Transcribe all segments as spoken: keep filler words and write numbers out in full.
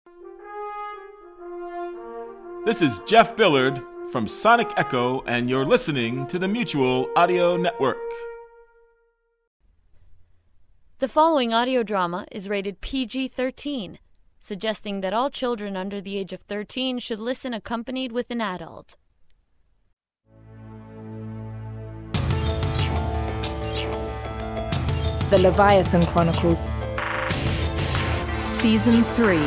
This is Jeff Billard from Sonic Echo, and you're listening to the Mutual Audio Network. The following audio drama is rated P G thirteen, suggesting that all children under the age of thirteen should listen accompanied with an adult. The Leviathan Chronicles, Season three.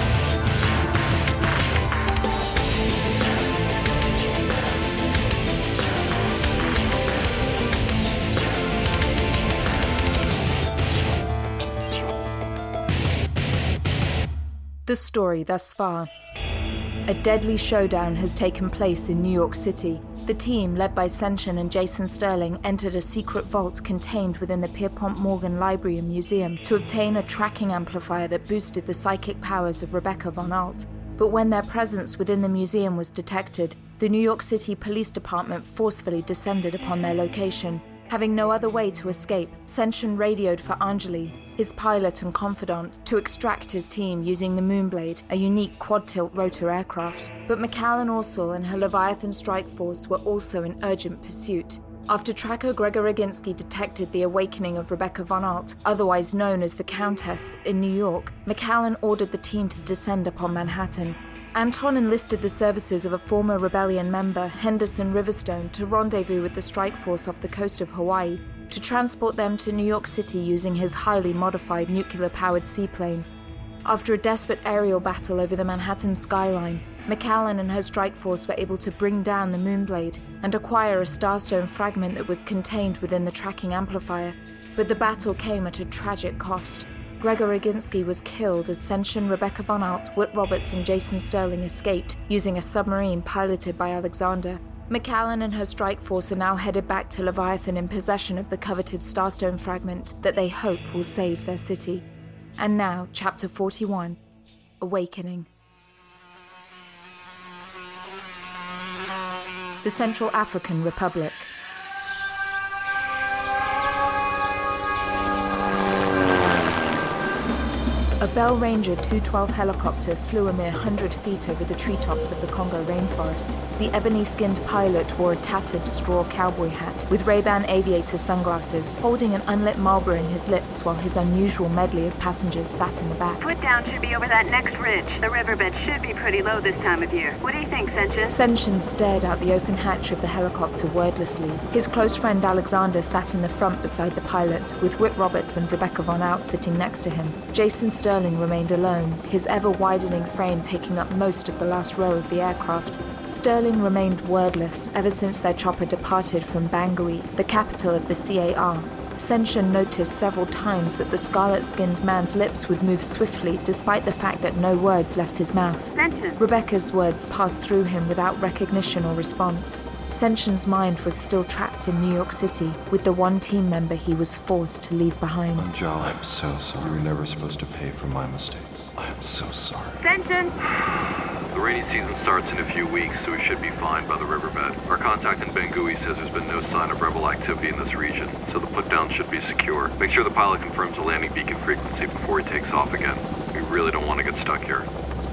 The story thus far. A deadly showdown has taken place in New York City. The team, led by Senshin and Jason Sterling, entered a secret vault contained within the Pierpont Morgan Library and Museum to obtain a tracking amplifier that boosted the psychic powers of Rebecca Von Alt. But when their presence within the museum was detected, the New York City Police Department forcefully descended upon their location. Having no other way to escape, Senshin radioed for Anjali, his pilot and confidant, to extract his team using the Moonblade, a unique quad-tilt rotor aircraft. But McAllen Orsel and her Leviathan strike force were also in urgent pursuit. After tracker Gregor Roginski detected the awakening of Rebecca Von Alt, otherwise known as the Countess, in New York, McAllen ordered the team to descend upon Manhattan. Anton enlisted the services of a former rebellion member, Henderson Riverstone, to rendezvous with the strike force off the coast of Hawaii, to transport them to New York City using his highly modified nuclear-powered seaplane. After a desperate aerial battle over the Manhattan skyline, McAllen and her strike force were able to bring down the Moonblade and acquire a Starstone fragment that was contained within the tracking amplifier. But the battle came at a tragic cost. Gregor Roginski was killed as Senshin, Rebecca Von Alt, Whit Roberts, and Jason Sterling escaped using a submarine piloted by Alexander. McAllen and her strike force are now headed back to Leviathan in possession of the coveted Starstone fragment that they hope will save their city. And now, Chapter forty-one, Awakening. The Central African Republic. A Bell Ranger two twelve helicopter flew a mere one hundred feet over the treetops of the Congo rainforest. The ebony-skinned pilot wore a tattered straw cowboy hat with Ray-Ban aviator sunglasses, holding an unlit Marlboro in his lips while his unusual medley of passengers sat in the back. Put down should be over that next ridge. The riverbed should be pretty low this time of year. What do you think, Senshin? Senshin stared out the open hatch of the helicopter wordlessly. His close friend Alexander sat in the front beside the pilot, with Whit Roberts and Rebecca Von Alt sitting next to him. Jason Sterling remained alone, his ever-widening frame taking up most of the last row of the aircraft. Sterling remained wordless ever since their chopper departed from Bangui, the capital of the C A R. Senshin noticed several times that the scarlet-skinned man's lips would move swiftly despite the fact that no words left his mouth. Senshin. Rebecca's words passed through him without recognition or response. Senshin's mind was still trapped in New York City with the one team member he was forced to leave behind. Anjali, I'm so sorry. You were never supposed to pay for my mistakes. I am so sorry. Senshin! The rainy season starts in a few weeks, so we should be fine by the riverbed. Our contact in Bangui says there's been no sign of rebel activity in this region, so the put-down should be secure. Make sure the pilot confirms the landing beacon frequency before he takes off again. We really don't want to get stuck here.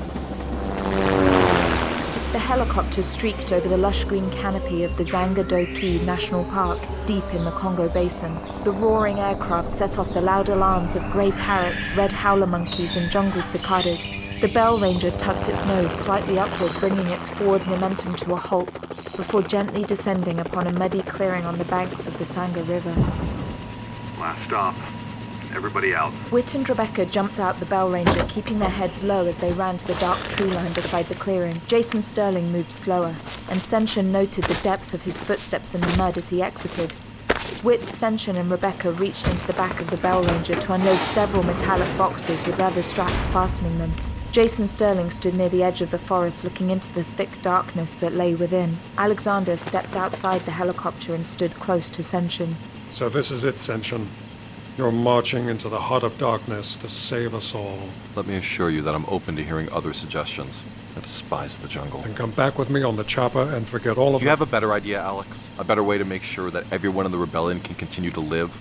The helicopter streaked over the lush green canopy of the Zanga-Do-Ki National Park, deep in the Congo Basin. The roaring aircraft set off the loud alarms of grey parrots, red howler monkeys, and jungle cicadas. The Bell Ranger tucked its nose slightly upward, bringing its forward momentum to a halt, before gently descending upon a muddy clearing on the banks of the Sanga River. Last stop. Everybody out. Whit and Rebecca jumped out the Bell Ranger, keeping their heads low as they ran to the dark tree line beside the clearing. Jason Sterling moved slower, and Senshin noted the depth of his footsteps in the mud as he exited. Whit, Senshin, and Rebecca reached into the back of the Bell Ranger to unload several metallic boxes with leather straps fastening them. Jason Sterling stood near the edge of the forest looking into the thick darkness that lay within. Alexander stepped outside the helicopter and stood close to Senshin. So this is it, Senshin. You're marching into the heart of darkness to save us all. Let me assure you that I'm open to hearing other suggestions. I despise the jungle. Then come back with me on the chopper and forget all of it. Do you have a better idea, Alex? A better way to make sure that everyone in the rebellion can continue to live?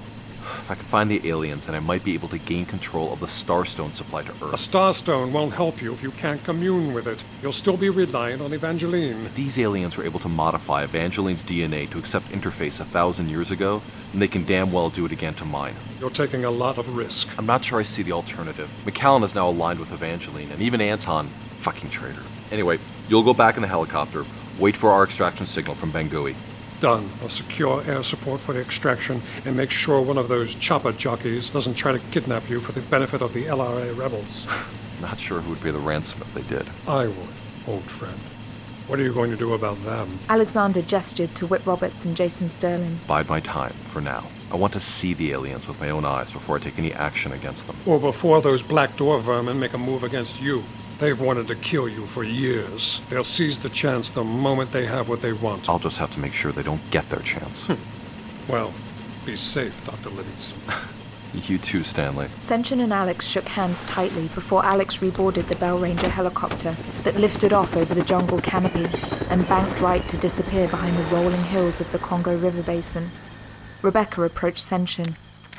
If I can find the aliens, then I might be able to gain control of the Starstone supply to Earth. A Starstone won't help you if you can't commune with it. You'll still be reliant on Evangeline. If these aliens were able to modify Evangeline's D N A to accept interface a thousand years ago, then they can damn well do it again to mine. You're taking a lot of risk. I'm not sure I see the alternative. McCallan is now aligned with Evangeline, and even Anton, fucking traitor. Anyway, you'll go back in the helicopter, wait for our extraction signal from Bangui. Done. I'll secure air support for the extraction and make sure one of those chopper jockeys doesn't try to kidnap you for the benefit of the L R A rebels. Not sure who would pay the ransom if they did. I would, old friend. What are you going to do about them? Alexander gestured to Whit Roberts and Jason Sterling. Bide my time, for now. I want to see the aliens with my own eyes before I take any action against them. Or before those Black Door vermin make a move against you. They've wanted to kill you for years. They'll seize the chance the moment they have what they want. I'll just have to make sure they don't get their chance. Well, be safe, Doctor Livingston. You too, Stanley. Senshin and Alex shook hands tightly before Alex reboarded the Bell Ranger helicopter that lifted off over the jungle canopy and banked right to disappear behind the rolling hills of the Congo River Basin. Rebecca approached Senshin.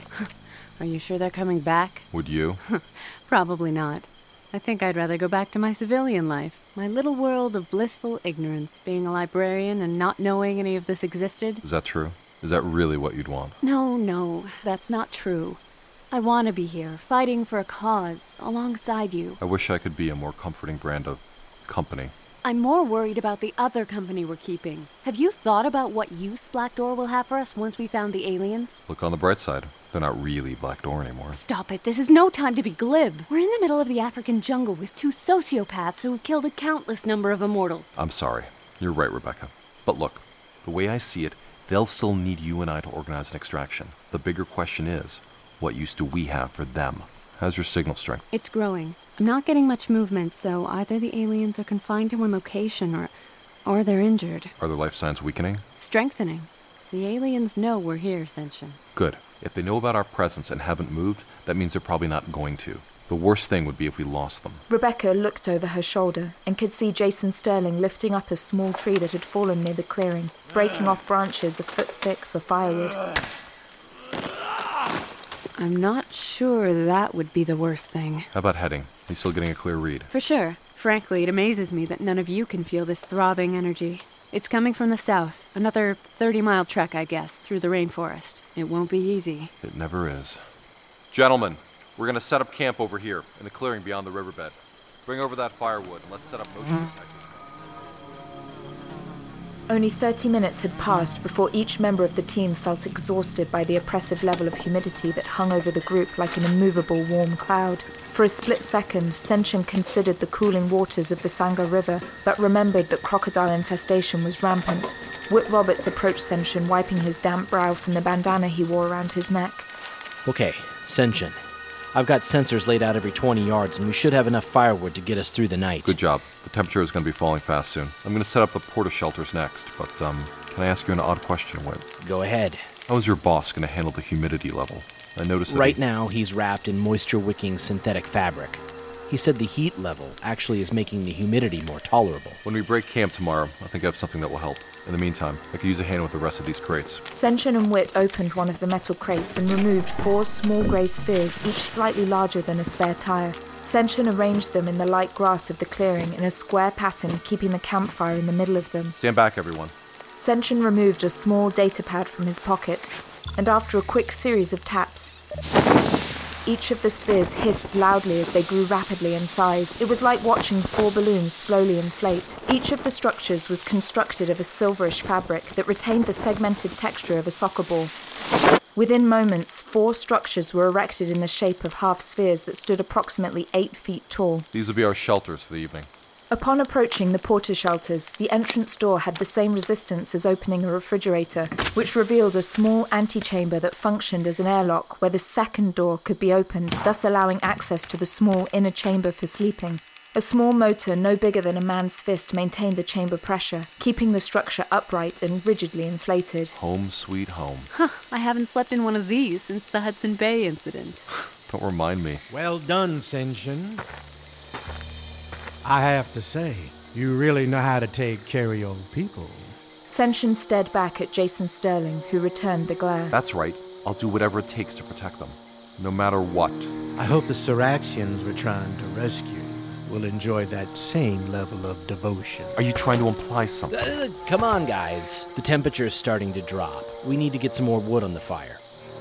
Are you sure they're coming back? Would you? Probably not. I think I'd rather go back to my civilian life. My little world of blissful ignorance, being a librarian and not knowing any of this existed. Is that true? Is that really what you'd want? No, no, that's not true. I want to be here, fighting for a cause, alongside you. I wish I could be a more comforting brand of company. I'm more worried about the other company we're keeping. Have you thought about what use Black Door will have for us once we found the aliens? Look on the bright side. They're not really Black Door anymore. Stop it. This is no time to be glib. We're in the middle of the African jungle with two sociopaths who have killed a countless number of immortals. I'm sorry. You're right, Rebecca. But look, the way I see it, they'll still need you and I to organize an extraction. The bigger question is, what use do we have for them? How's your signal strength? It's growing. I'm not getting much movement, so either the aliens are confined to one location or or they're injured. Are their life signs weakening? Strengthening. The aliens know we're here, Senshin. Good. If they know about our presence and haven't moved, that means they're probably not going to. The worst thing would be if we lost them. Rebecca looked over her shoulder and could see Jason Sterling lifting up a small tree that had fallen near the clearing, breaking off branches a foot thick for firewood. I'm not sure that would be the worst thing. How about heading? Are you still getting a clear read? For sure. Frankly, it amazes me that none of you can feel this throbbing energy. It's coming from the south. Another thirty-mile trek, I guess, through the rainforest. It won't be easy. It never is. Gentlemen, we're going to set up camp over here, in the clearing beyond the riverbed. Bring over that firewood, and let's set up motion detectors. Only thirty minutes had passed before each member of the team felt exhausted by the oppressive level of humidity that hung over the group like an immovable warm cloud. For a split second, Senshin considered the cooling waters of the Sangha River, but remembered that crocodile infestation was rampant. Whit Roberts approached Senshin, wiping his damp brow from the bandana he wore around his neck. Okay, Senshin. I've got sensors laid out every twenty yards, and we should have enough firewood to get us through the night. Good job. The temperature is going to be falling fast soon. I'm going to set up the porta shelters next, but, um, can I ask you an odd question, Whit? Go ahead. How is your boss going to handle the humidity level? I noticed that Right he... now, he's wrapped in moisture-wicking synthetic fabric. He said the heat level actually is making the humidity more tolerable. When we break camp tomorrow, I think I have something that will help. In the meantime, I could use a hand with the rest of these crates. Senshin and Whit opened one of the metal crates and removed four small grey spheres, each slightly larger than a spare tire. Senshin arranged them in the light grass of the clearing in a square pattern, keeping the campfire in the middle of them. Stand back, everyone. Senshin removed a small data pad from his pocket, and after a quick series of taps, each of the spheres hissed loudly as they grew rapidly in size. It was like watching four balloons slowly inflate. Each of the structures was constructed of a silverish fabric that retained the segmented texture of a soccer ball. Within moments, four structures were erected in the shape of half spheres that stood approximately eight feet tall. These will be our shelters for the evening. Upon approaching the porta shelters, the entrance door had the same resistance as opening a refrigerator, which revealed a small antechamber that functioned as an airlock where the second door could be opened, thus allowing access to the small inner chamber for sleeping. A small motor no bigger than a man's fist maintained the chamber pressure, keeping the structure upright and rigidly inflated. Home sweet home. Huh, I haven't slept in one of these since the Hudson Bay incident. Don't remind me. Well done, Senshin. I have to say, you really know how to take care of your people. Senshin stared back at Jason Sterling, who returned the glare. That's right. I'll do whatever it takes to protect them, no matter what. I hope the Siraxians we're trying to rescue will enjoy that same level of devotion. Are you trying to imply something? Uh, come on, guys. The temperature's starting to drop. We need to get some more wood on the fire.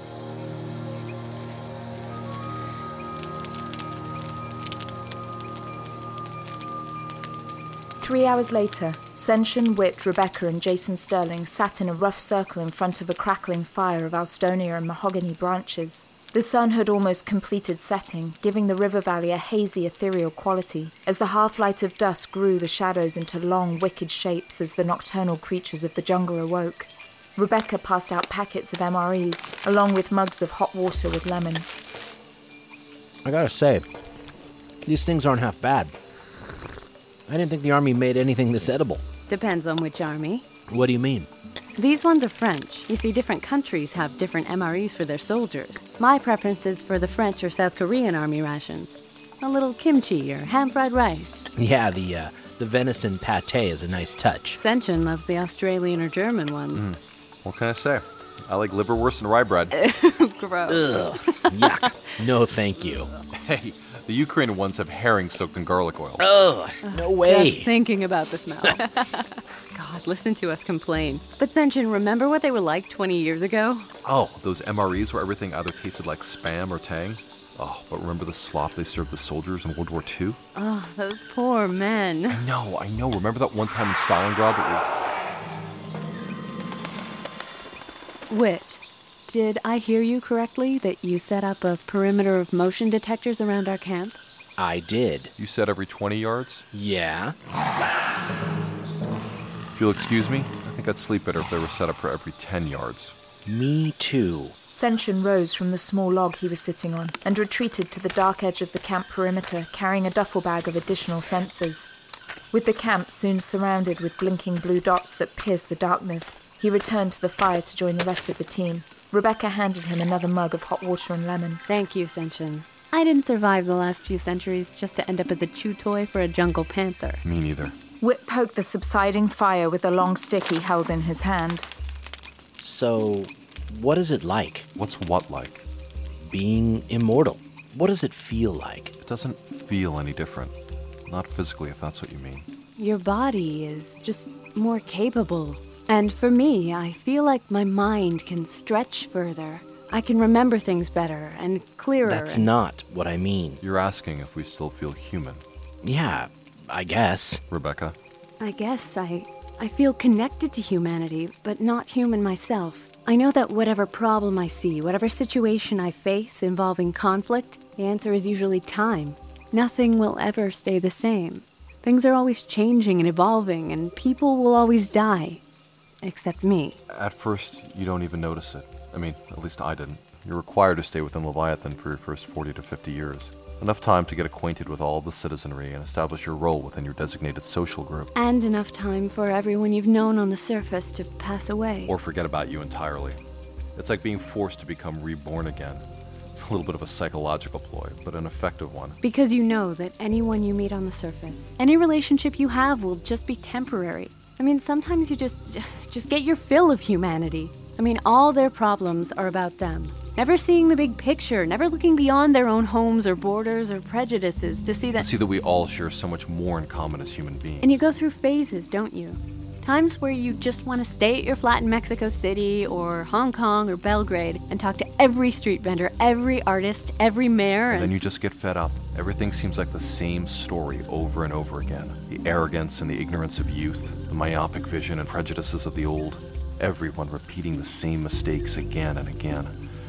Three hours later, Senshin, Whit, Rebecca, and Jason Sterling sat in a rough circle in front of a crackling fire of Alstonia and mahogany branches. The sun had almost completed setting, giving the river valley a hazy, ethereal quality. As the half-light of dusk grew the shadows into long, wicked shapes as the nocturnal creatures of the jungle awoke. Rebecca passed out packets of M R Es, along with mugs of hot water with lemon. I gotta say, these things aren't half bad. I didn't think the army made anything this edible. Depends on which army. What do you mean? These ones are French. You see, different countries have different M R Es for their soldiers. My preference is for the French or South Korean army rations. A little kimchi or ham-fried rice. Yeah, the uh, the venison pate is a nice touch. Senshin loves the Australian or German ones. Mm. What can I say? I like liverwurst and rye bread. Gross. Ugh, yuck. No, thank you. Hey, the Ukrainian ones have herring soaked in garlic oil. Ugh, no way. Just thinking about the smell. God, listen to us complain. But Senshin, remember what they were like twenty years ago? Oh, those M R Es where everything either tasted like Spam or Tang? Oh, but remember the slop they served the soldiers in World War Two? Oh, those poor men. I know, I know. Remember that one time in Stalingrad that we... Whit, did I hear you correctly that you set up a perimeter of motion detectors around our camp? I did. You said every twenty yards? Yeah. If you'll excuse me, I think I'd sleep better if they were set up for every ten yards. Me too. Senshin rose from the small log he was sitting on and retreated to the dark edge of the camp perimeter, carrying a duffel bag of additional sensors. With the camp soon surrounded with blinking blue dots that pierced the darkness, he returned to the fire to join the rest of the team. Rebecca handed him another mug of hot water and lemon. Thank you, Senshin. I didn't survive the last few centuries just to end up as a chew toy for a jungle panther. Me neither. Whit poked the subsiding fire with the long stick he held in his hand. So, what is it like? What's what like? Being immortal. What does it feel like? It doesn't feel any different. Not physically, if that's what you mean. Your body is just more capable. And for me, I feel like my mind can stretch further. I can remember things better and clearer. That's and... not what I mean. You're asking if we still feel human. Yeah, I guess. Rebecca? I guess I... I feel connected to humanity, but not human myself. I know that whatever problem I see, whatever situation I face involving conflict, the answer is usually time. Nothing will ever stay the same. Things are always changing and evolving, and people will always die. Except me. At first, you don't even notice it. I mean, at least I didn't. You're required to stay within Leviathan for your first forty to fifty years. Enough time to get acquainted with all of the citizenry and establish your role within your designated social group. And enough time for everyone you've known on the surface to pass away. Or forget about you entirely. It's like being forced to become reborn again. It's a little bit of a psychological ploy, but an effective one. Because you know that anyone you meet on the surface, any relationship you have will just be temporary. I mean, sometimes you just, just get your fill of humanity. I mean, all their problems are about them. Never seeing the big picture, never looking beyond their own homes or borders or prejudices to see that... See that we all share so much more in common as human beings. And you go through phases, don't you? Times where you just want to stay at your flat in Mexico City or Hong Kong or Belgrade and talk to every street vendor, every artist, every mayor, and... and then you just get fed up. Everything seems like the same story over and over again. The arrogance and the ignorance of youth, the myopic vision and prejudices of the old. Everyone repeating the same mistakes again and again.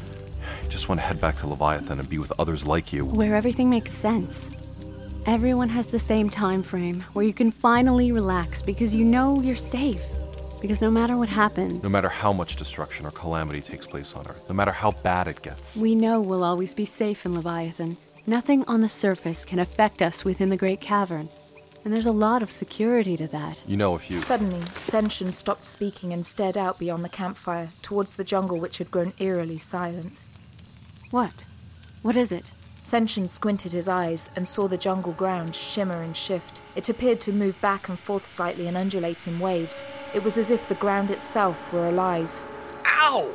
You just want to head back to Leviathan and be with others like you. Where everything makes sense. Everyone has the same time frame, where you can finally relax because you know you're safe. Because no matter what happens... No matter how much destruction or calamity takes place on Earth, no matter how bad it gets... We know we'll always be safe in Leviathan. Nothing on the surface can affect us within the Great Cavern. And there's a lot of security to that. You know, if you... Suddenly, Senshin stopped speaking and stared out beyond the campfire, towards the jungle which had grown eerily silent. What? What is it? Senshin squinted his eyes and saw the jungle ground shimmer and shift. It appeared to move back and forth slightly and undulate in waves. It was as if the ground itself were alive. Ow!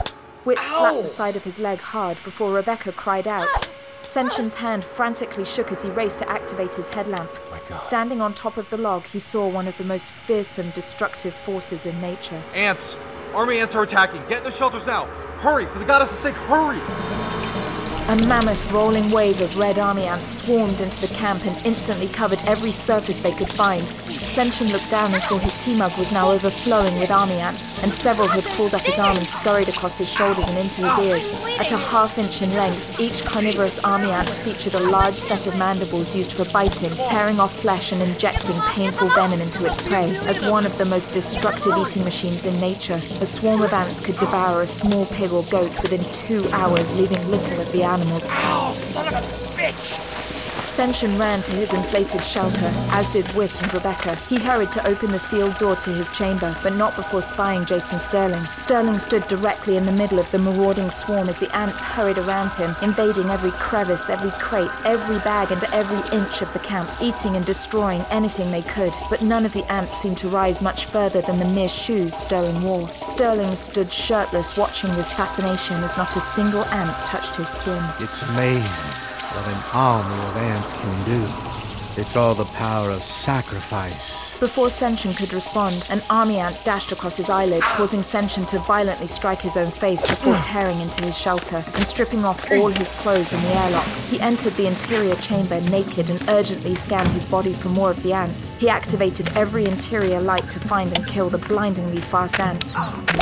Whit slapped the side of his leg hard before Rebecca cried out. Senshin's hand frantically shook as he raced to activate his headlamp. My God. Standing on top of the log, he saw one of the most fearsome, destructive forces in nature. Ants! Army ants are attacking! Get in the shelters now! Hurry! For the goddess' sake, hurry! A mammoth rolling wave of red army ants swarmed into the camp and instantly covered every surface they could find. Senshin looked down and saw his tea mug was now overflowing with army ants, and several had crawled up his arm and scurried across his shoulders and into his ears. At a half inch in length, each carnivorous army ant featured a large set of mandibles used for biting, tearing off flesh and injecting painful venom into its prey. As one of the most destructive eating machines in nature, a swarm of ants could devour a small pig or goat within two hours, leaving little of the animal. Ow, son of a bitch! Senshin ran to his inflated shelter, as did Whit and Rebecca. He hurried to open the sealed door to his chamber, but not before spying Jason Sterling. Sterling stood directly in the middle of the marauding swarm as the ants hurried around him, invading every crevice, every crate, every bag, and every inch of the camp, eating and destroying anything they could. But none of the ants seemed to rise much further than the mere shoes Sterling wore. Sterling stood shirtless, watching with fascination as not a single ant touched his skin. It's amazing what an army of ants can do. It's all the power of sacrifice. Before Senshin could respond, an army ant dashed across his eyelid, causing Senshin to violently strike his own face before tearing into his shelter and stripping off all his clothes in the airlock. He entered the interior chamber naked and urgently scanned his body for more of the ants. He activated every interior light to find and kill the blindingly fast ants.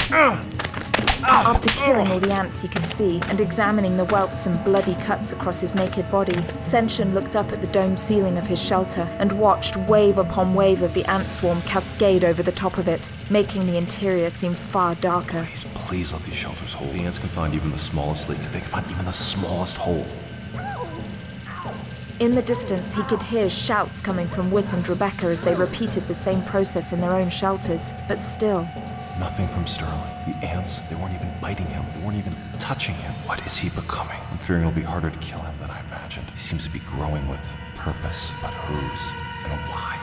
After killing all the ants he could see and examining the welts and bloody cuts across his naked body, Senshin looked up at the domed ceiling of his shelter and watched wave upon wave of the ant swarm cascade over the top of it, making the interior seem far darker. Please, please let these shelters hold. The ants can find even the smallest leak. They can find even the smallest hole. In the distance, he could hear shouts coming from Whit and Rebecca as they repeated the same process in their own shelters, but still... Nothing from Sterling. The ants, they weren't even biting him. They weren't even touching him. What is he becoming? I'm fearing it'll be harder to kill him than I imagined. He seems to be growing with purpose, but whose and why?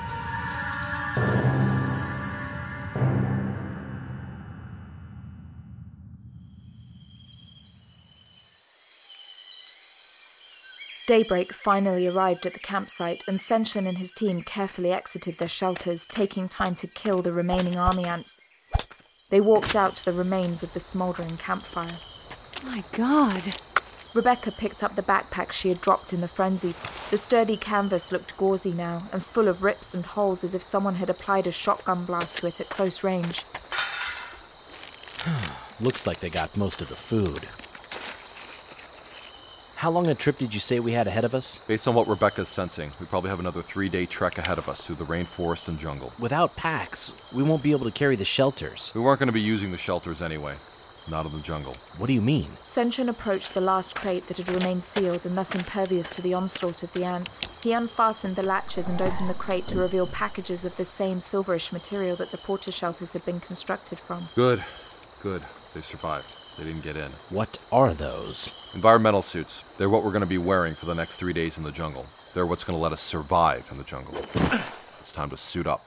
Daybreak finally arrived at the campsite, and Senshin and his team carefully exited their shelters, taking time to kill the remaining army ants. They walked out to the remains of the smouldering campfire. My God. Rebecca picked up the backpack she had dropped in the frenzy. The sturdy canvas looked gauzy now, and full of rips and holes as if someone had applied a shotgun blast to it at close range. Looks like they got most of the food. How long a trip did you say we had ahead of us? Based on what Rebecca's sensing, we probably have another three-day trek ahead of us through the rainforest and jungle. Without packs, we won't be able to carry the shelters. We weren't going to be using the shelters anyway. Not in the jungle. What do you mean? Senshin approached the last crate that had remained sealed and thus impervious to the onslaught of the ants. He unfastened the latches and opened the crate to reveal packages of the same silverish material that the porta shelters had been constructed from. Good. Good. They survived. They didn't get in. What are those? Environmental suits. They're what we're going to be wearing for the next three days in the jungle. They're what's going to let us survive in the jungle. It's time to suit up.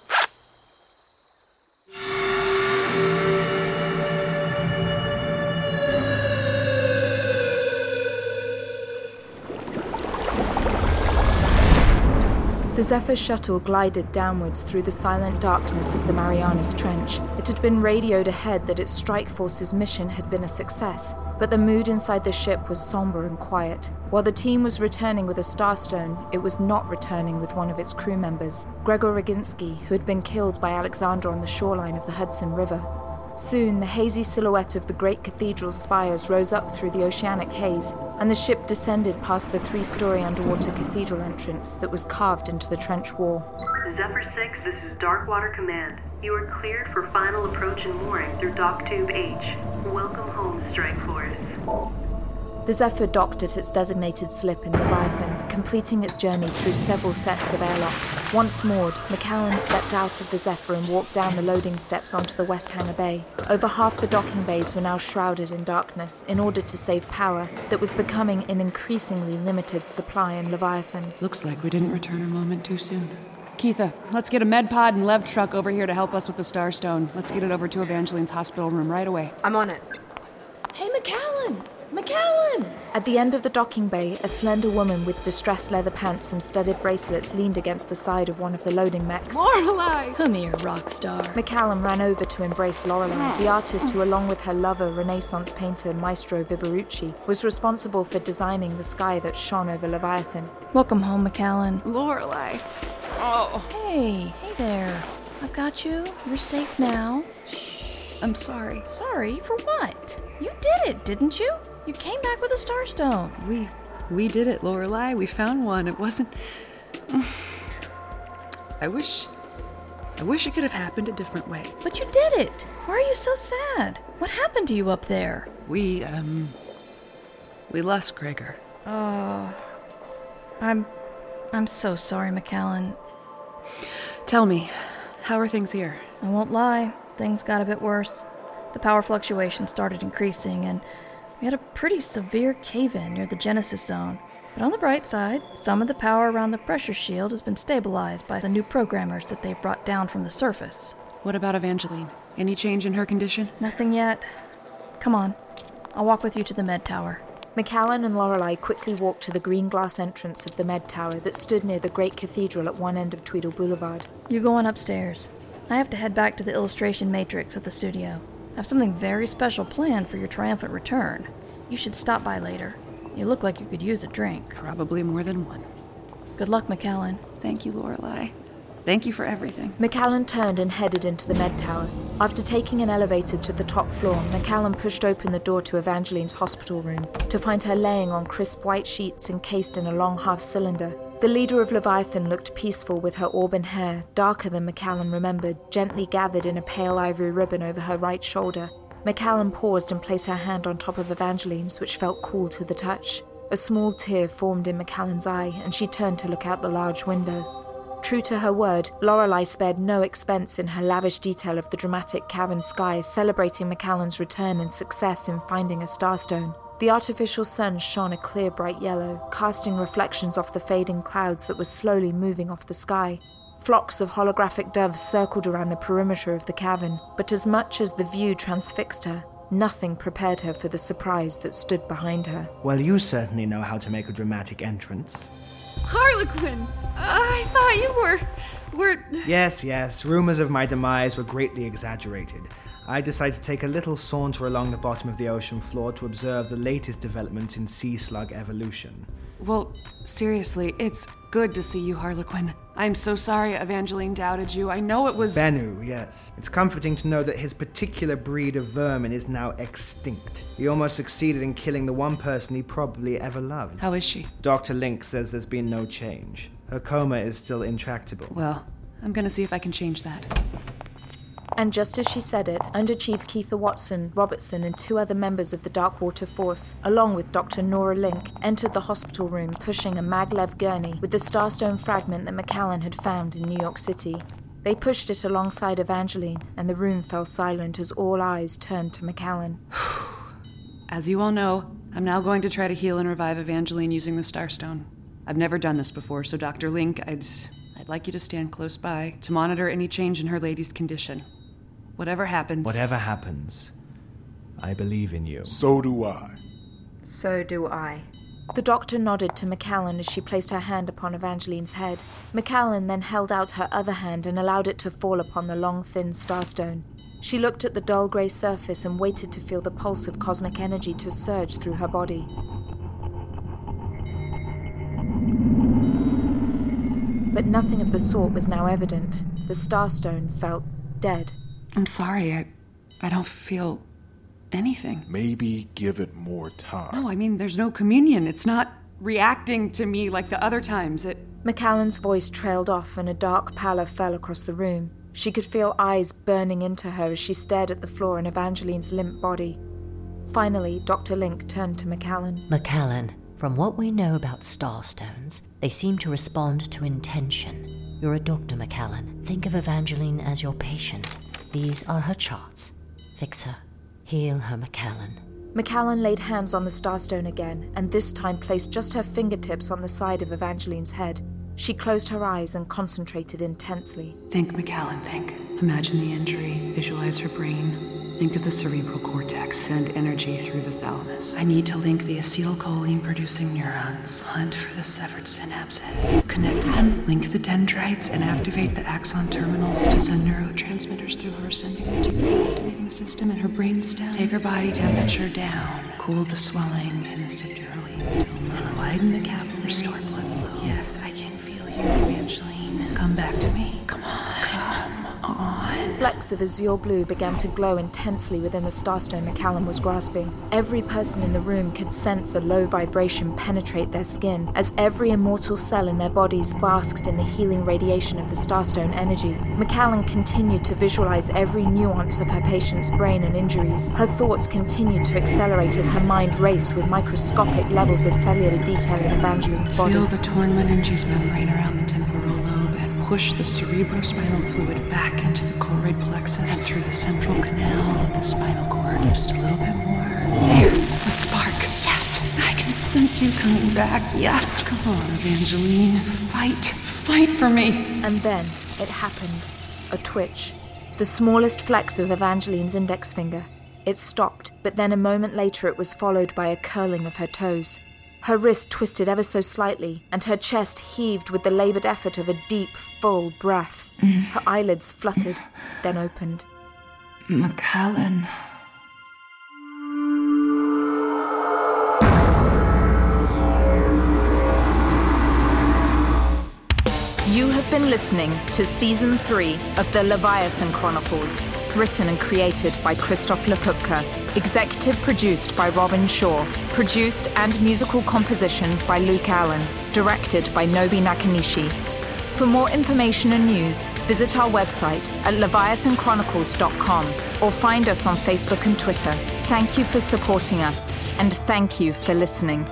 The Zephyr shuttle glided downwards through the silent darkness of the Marianas Trench. It had been radioed ahead that its strike force's mission had been a success, but the mood inside the ship was somber and quiet. While the team was returning with a Starstone, it was not returning with one of its crew members, Gregor Roginski, who had been killed by Alexandra on the shoreline of the Hudson River. Soon, the hazy silhouette of the great cathedral's spires rose up through the oceanic haze, and the ship descended past the three-story underwater cathedral entrance that was carved into the trench wall. Zephyr six, this is Darkwater Command. You are cleared for final approach and mooring through Dock Tube H. Welcome home, Strike Force. The Zephyr docked at its designated slip in Leviathan, completing its journey through several sets of airlocks. Once moored, McCallum stepped out of the Zephyr and walked down the loading steps onto the West Hangar Bay. Over half the docking bays were now shrouded in darkness in order to save power that was becoming an increasingly limited supply in Leviathan. Looks like we didn't return a moment too soon. Keitha, let's get a med pod and Lev truck over here to help us with the Starstone. Let's get it over to Evangeline's hospital room right away. I'm on it. Hey, McAllen! McAllen! At the end of the docking bay, a slender woman with distressed leather pants and studded bracelets leaned against the side of one of the loading mechs. Lorelei! Come here, rock star. McAllen ran over to embrace Lorelei, the artist who, along with her lover, Renaissance painter Maestro Viberucci, was responsible for designing the sky that shone over Leviathan. Welcome home, McAllen. Lorelei. Oh. Hey, hey there. I've got you. You're safe now. Shh. I'm sorry. Sorry? For what? You did it, didn't you? You came back with a Starstone. We we did it, Lorelei. We found one. It wasn't... I wish... I wish it could have happened a different way. But you did it. Why are you so sad? What happened to you up there? We, um... We lost Gregor. Oh... I'm... I'm so sorry, McAllen. Tell me, how are things here? I won't lie. Things got a bit worse. The power fluctuation started increasing, and we had a pretty severe cave-in near the Genesis zone. But on the bright side, some of the power around the pressure shield has been stabilized by the new programmers that they've brought down from the surface. What about Evangeline? Any change in her condition? Nothing yet. Come on. I'll walk with you to the med tower. McAllen and Lorelei quickly walked to the green glass entrance of the med tower that stood near the great cathedral at one end of Tweedle Boulevard. You're going upstairs. I have to head back to the illustration matrix at the studio. I have something very special planned for your triumphant return. You should stop by later. You look like you could use a drink. Probably more than one. Good luck, McAllen. Thank you, Lorelei. Thank you for everything. McAllen turned and headed into the med tower. After taking an elevator to the top floor, McAllen pushed open the door to Evangeline's hospital room to find her laying on crisp white sheets encased in a long half-cylinder. The leader of Leviathan looked peaceful with her auburn hair, darker than McAllen remembered, gently gathered in a pale ivory ribbon over her right shoulder. McAllen paused and placed her hand on top of Evangeline's, which felt cool to the touch. A small tear formed in McAllen's eye, and she turned to look out the large window. True to her word, Lorelei spared no expense in her lavish detail of the dramatic cavern sky, celebrating McAllen's return and success in finding a starstone. The artificial sun shone a clear, bright yellow, casting reflections off the fading clouds that were slowly moving off the sky. Flocks of holographic doves circled around the perimeter of the cavern, but as much as the view transfixed her, nothing prepared her for the surprise that stood behind her. Well, you certainly know how to make a dramatic entrance. Harlequin! Uh, I thought you were... were... Yes, yes. Rumors of my demise were greatly exaggerated. I decided to take a little saunter along the bottom of the ocean floor to observe the latest developments in sea slug evolution. Well, seriously, it's good to see you, Harlequin. I'm so sorry Evangeline doubted you. I know it was... Bennu, yes. It's comforting to know that his particular breed of vermin is now extinct. He almost succeeded in killing the one person he probably ever loved. How is she? Doctor Link says there's been no change. Her coma is still intractable. Well, I'm gonna see if I can change that. And just as she said it, Under Chief Keitha Watson, Robertson, and two other members of the Darkwater Force, along with Doctor Nora Link, entered the hospital room pushing a maglev gurney with the starstone fragment that McAllen had found in New York City. They pushed it alongside Evangeline, and the room fell silent as all eyes turned to McAllen. As you all know, I'm now going to try to heal and revive Evangeline using the Starstone. I've never done this before, so Doctor Link, I'd, I'd like you to stand close by to monitor any change in her lady's condition. Whatever happens... Whatever happens, I believe in you. So do I. So do I. The doctor nodded to McAllen as she placed her hand upon Evangeline's head. McAllen then held out her other hand and allowed it to fall upon the long, thin starstone. She looked at the dull grey surface and waited to feel the pulse of cosmic energy to surge through her body. But nothing of the sort was now evident. The starstone felt dead. I'm sorry, I I don't feel anything. Maybe give it more time. No, I mean, there's no communion. It's not reacting to me like the other times. It... McAllen's voice trailed off and a dark pallor fell across the room. She could feel eyes burning into her as she stared at the floor in Evangeline's limp body. Finally, Doctor Link turned to McAllen. McAllen, from what we know about starstones, they seem to respond to intention. You're a doctor, McAllen. Think of Evangeline as your patient. These are her charts. Fix her. Heal her, McAllen. McAllen laid hands on the starstone again, and this time placed just her fingertips on the side of Evangeline's head. She closed her eyes and concentrated intensely. Think, McAllen, think. Imagine the injury. Visualize her brain. Think of the cerebral cortex. Send energy through the thalamus. I need to link the acetylcholine-producing neurons. Hunt for the severed synapses. Connect them, link the dendrites, and activate the axon terminals to send neurotransmitters through her ascending reticular activating system in her brainstem. Take her body temperature down. Cool the swelling in the subdural hematoma. And widen the capillary. Restore blood flow. Yes, I can feel you, Evangeline. Come back to me. Come on. Come on. Flecks of azure blue began to glow intensely within the starstone McCallum was grasping. Every person in the room could sense a low vibration penetrate their skin, as every immortal cell in their bodies basked in the healing radiation of the starstone energy. McCallum continued to visualize every nuance of her patient's brain and injuries. Her thoughts continued to accelerate as her mind raced with microscopic levels of cellular detail in Evangeline's body. Feel the torn meninges membrane around the temporal lobe and push the cerebrospinal fluid back into the choroid plexus and through the central canal of the spinal cord. Just a little bit more. There, a spark. Yes, I can sense you coming back. Yes, come on, Evangeline. Fight. Fight for me. And then it happened. A twitch. The smallest flex of Evangeline's index finger. It stopped, but then a moment later it was followed by a curling of her toes. Her wrist twisted ever so slightly, and her chest heaved with the labored effort of a deep, full breath. Her eyelids fluttered, then opened. McCallum. You have been listening to Season three of The Leviathan Chronicles, written and created by Christoph Lepupka, executive produced by Robin Shaw, produced and musical composition by Luke Allen, directed by Nobi Nakanishi. For more information and news, visit our website at leviathan chronicles dot com or find us on Facebook and Twitter. Thank you for supporting us, and thank you for listening.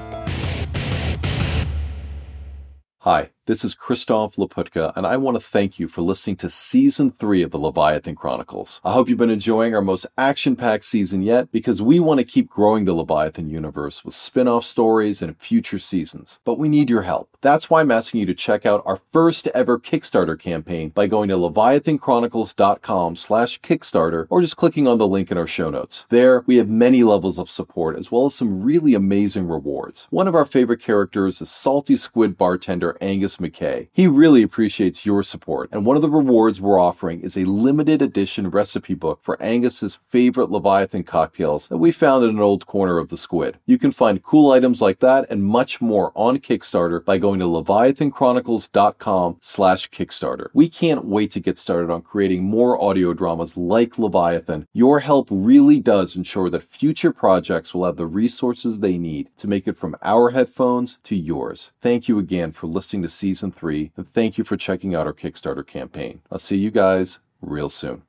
Hi, this is Christoph Laputka, and I want to thank you for listening to Season three of the Leviathan Chronicles. I hope you've been enjoying our most action-packed season yet, because we want to keep growing the Leviathan universe with spin-off stories and future seasons. But we need your help. That's why I'm asking you to check out our first ever Kickstarter campaign by going to leviathan chronicles dot com slash Kickstarter or just clicking on the link in our show notes. There, we have many levels of support as well as some really amazing rewards. One of our favorite characters is Salty Squid bartender Angus McKay. He really appreciates your support, and one of the rewards we're offering is a limited edition recipe book for Angus's favorite Leviathan cocktails that we found in an old corner of the Squid. You can find cool items like that and much more on Kickstarter by going to leviathan chronicles dot com slash Kickstarter. We can't wait to get started on creating more audio dramas like Leviathan. Your help really does ensure that future projects will have the resources they need to make it from our headphones to yours. Thank you again for listening to Season three, and thank you for checking out our Kickstarter campaign. I'll see you guys real soon.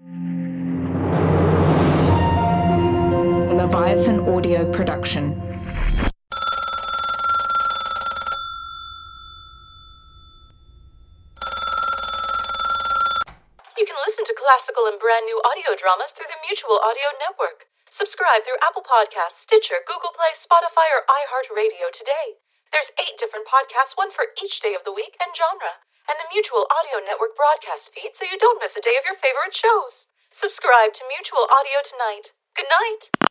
Leviathan Audio Production. You can listen to classical and brand new audio dramas through the Mutual Audio Network. Subscribe through Apple Podcasts, Stitcher, Google Play, Spotify, or iHeartRadio today. There's eight different podcasts, one for each day of the week and genre, and the Mutual Audio Network broadcast feed so you don't miss a day of your favorite shows. Subscribe to Mutual Audio tonight. Good night.